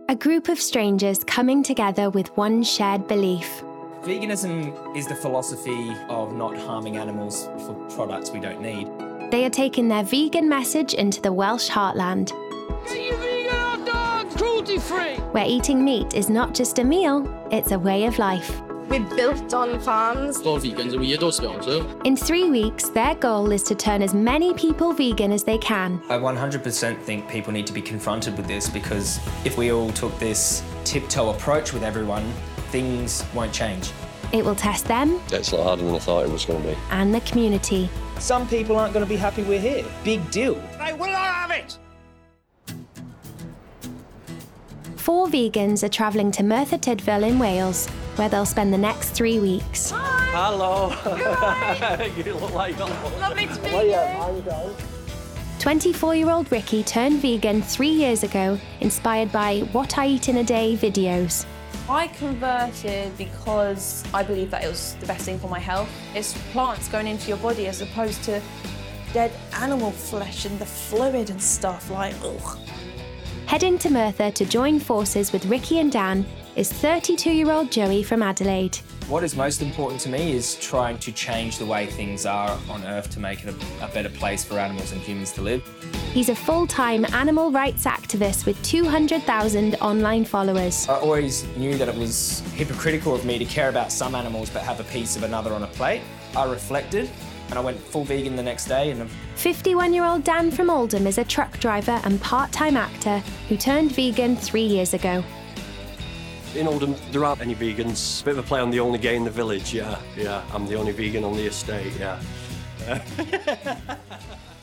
A group of strangers coming together with one shared belief. Veganism is the philosophy of not harming animals for products we don't need. They are taking their vegan message into the Welsh heartland. Get your vegan hot dogs, cruelty-free! Where eating meat is not just a meal, it's a way of life. We're built on farms. In 3 weeks, their goal is to turn as many people vegan as they can. I 100% think people need to be confronted with this, because if we all took this tiptoe approach with everyone, things won't change. It will test them. It's a lot harder than I thought it was going to be. And the community. Some people aren't going to be happy we're here. Big deal. They will not have it! 4 vegans are travelling to Merthyr Tydfil in Wales, where they'll spend the next 3 weeks. Hi! Hello! Right. You look like Lovely to meet you. 24-year-old Ricky turned vegan 3 years ago, inspired by What I Eat in a Day videos. I converted because I believe that it was the best thing for my health. It's plants going into your body as opposed to dead animal flesh and the fluid and stuff, like, ugh. Heading to Merthyr to join forces with Ricky and Dan is 32-year-old Joey from Adelaide. What is most important to me is trying to change the way things are on Earth to make it a better place for animals and humans to live. He's a full-time animal rights activist with 200,000 online followers. I always knew that it was hypocritical of me to care about some animals but have a piece of another on a plate. I reflected and I went full vegan the next day. And 51-year-old Dan from Oldham is a truck driver and part-time actor who turned vegan 3 years ago. In Oldham, there aren't any vegans. Bit of a play on the only gay in the village, yeah. I'm the only vegan on the estate, yeah.